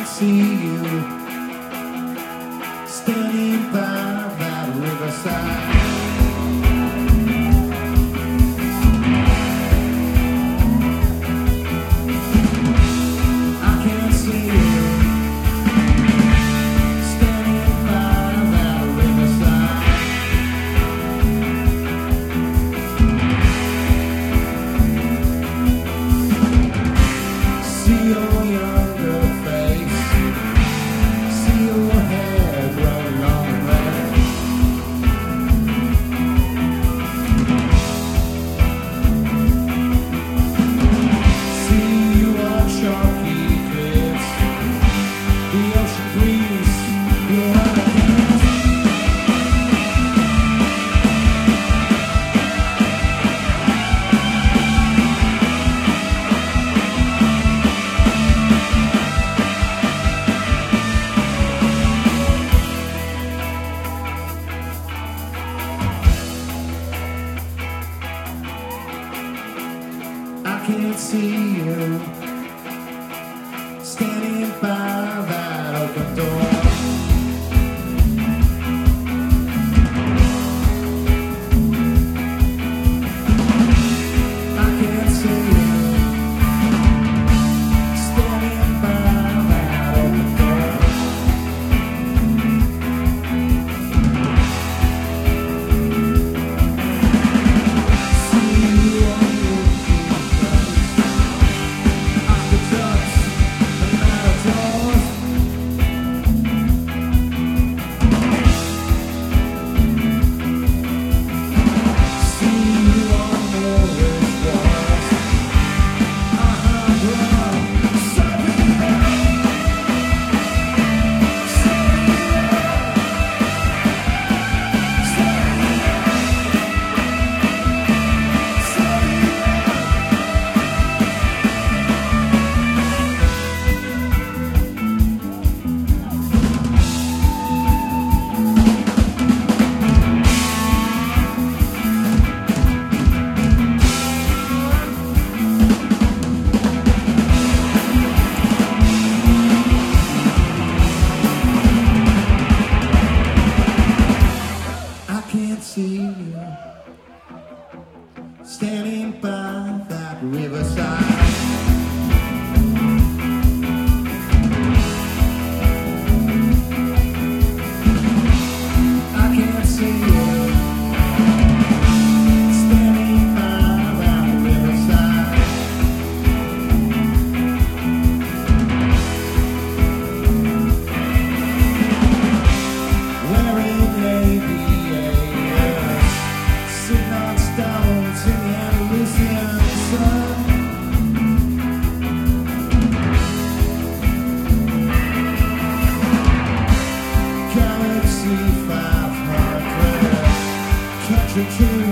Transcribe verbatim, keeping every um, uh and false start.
see you standing by that riverside. I can see you standing by that riverside. See your younger face, see your hair grow long red. See you on chalky cliffs, the ocean breeze, your other hands. I can't see you standing by that open door. I can't see you standing by that open door. See you on your see you standing by that riverside. I can't see you standing by that riverside. Wearing navy sitting on stones in the Andalusian sun. Galaxy five hundred, country tree.